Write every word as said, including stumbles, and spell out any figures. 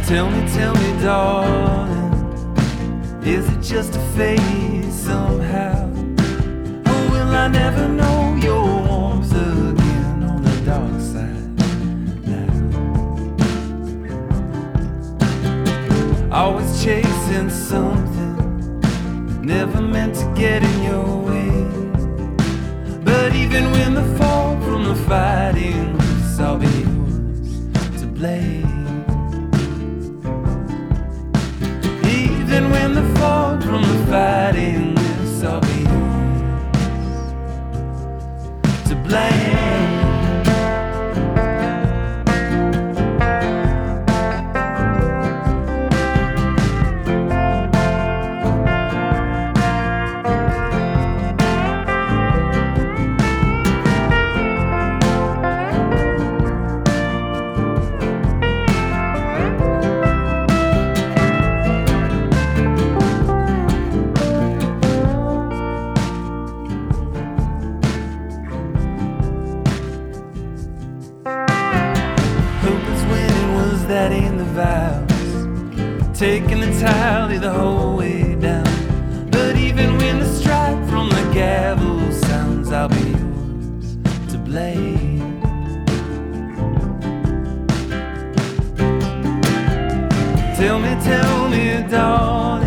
Tell me, tell me, darling, is it just a phase somehow? Or will I never know your warmth again on the dark side now? Always chasing something, never meant to get in your way. But even when the fall from the fighting loose, I'll be yours to blame. Even when the fall from the fighting loose, I'll be yours to blame. That ain't the vows, taking the tally the whole way down. But even when the strike from the gavel sounds, I'll be yours to blame. Tell me, tell me, darling,